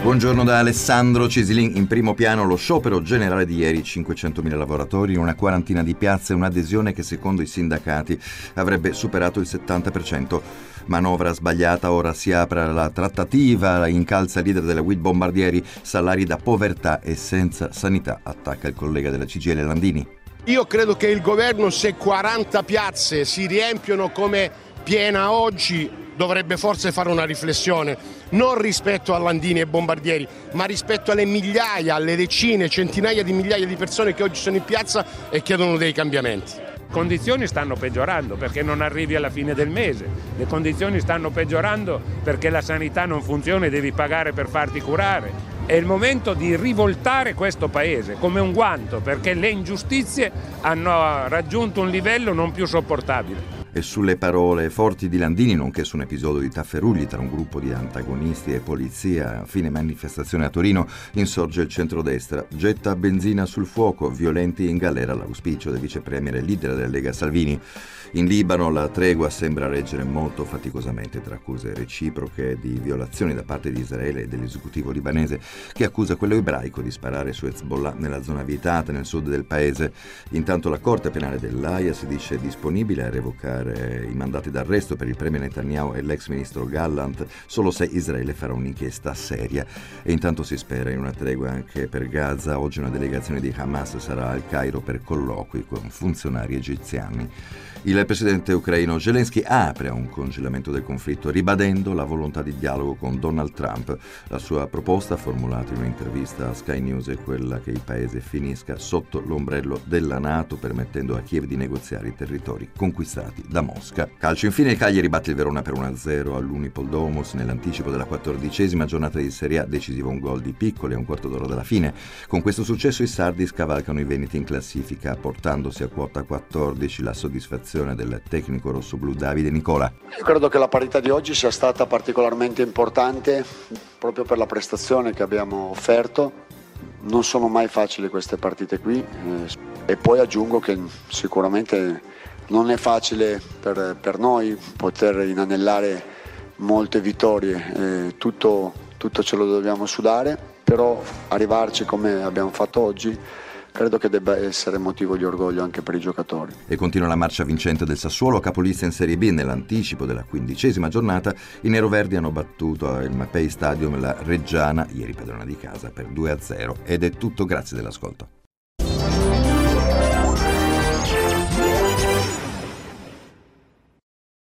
Buongiorno da Alessandro Cisilin. In primo piano lo sciopero generale di ieri, 500.000 lavoratori in una quarantina di piazze, un'adesione che secondo i sindacati avrebbe superato il 70%. Manovra sbagliata, ora si apre la trattativa, incalza il leader della WIIT Bombardieri, salari da povertà e senza sanità, attacca il collega della CGIL Landini. Io credo che il governo, se 40 piazze si riempiono come piena oggi, dovrebbe forse fare una riflessione, non rispetto a Landini e Bombardieri, ma rispetto alle migliaia, alle decine, centinaia di migliaia di persone che oggi sono in piazza e chiedono dei cambiamenti. Le condizioni stanno peggiorando perché non arrivi alla fine del mese, le condizioni stanno peggiorando perché la sanità non funziona e devi pagare per farti curare. È il momento di rivoltare questo paese come un guanto, perché le ingiustizie hanno raggiunto un livello non più sopportabile. E sulle parole forti di Landini, nonché su un episodio di tafferugli tra un gruppo di antagonisti e polizia, a fine manifestazione a Torino, insorge il centrodestra, getta benzina sul fuoco, violenti in galera, l'auspicio del vicepremier e leader della Lega Salvini. In Libano la tregua sembra reggere molto faticosamente tra accuse reciproche di violazioni da parte di Israele e dell'esecutivo libanese, che accusa quello ebraico di sparare su Hezbollah nella zona vietata nel sud del paese. Intanto la Corte Penale dell'Aia si dice disponibile a revocare i mandati d'arresto per il premier Netanyahu e l'ex ministro Gallant solo se Israele farà un'inchiesta seria. E intanto si spera in una tregua anche per Gaza. Oggi una delegazione di Hamas sarà al Cairo per colloqui con funzionari egiziani. Il presidente ucraino Zelensky apre a un congelamento del conflitto, ribadendo la volontà di dialogo con Donald Trump. La sua proposta, formulata in un'intervista a Sky News, è quella che il paese finisca sotto l'ombrello della NATO, permettendo a Kiev di negoziare i territori conquistati da Mosca. Calcio, infine, il Cagliari batte il Verona per 1-0 all'Unipol Domus nell'anticipo della 14ª giornata di Serie A, decisivo un gol di Piccoli a un quarto d'ora dalla fine. Con questo successo i sardi scavalcano i veneti in classifica, portandosi a quota 14. La soddisfazione del tecnico rossoblu Davide Nicola. Io credo che la partita di oggi sia stata particolarmente importante proprio per la prestazione che abbiamo offerto. Non sono mai facili queste partite qui e poi aggiungo che sicuramente non è facile per noi poter inanellare molte vittorie, tutto ce lo dobbiamo sudare, però arrivarci come abbiamo fatto oggi credo che debba essere motivo di orgoglio anche per i giocatori. E continua la marcia vincente del Sassuolo, capolista in Serie B. Nell'anticipo della 15ª giornata i neroverdi hanno battuto al Mapei Stadium la Reggiana, ieri padrona di casa, per 2-0. Ed è tutto, grazie dell'ascolto.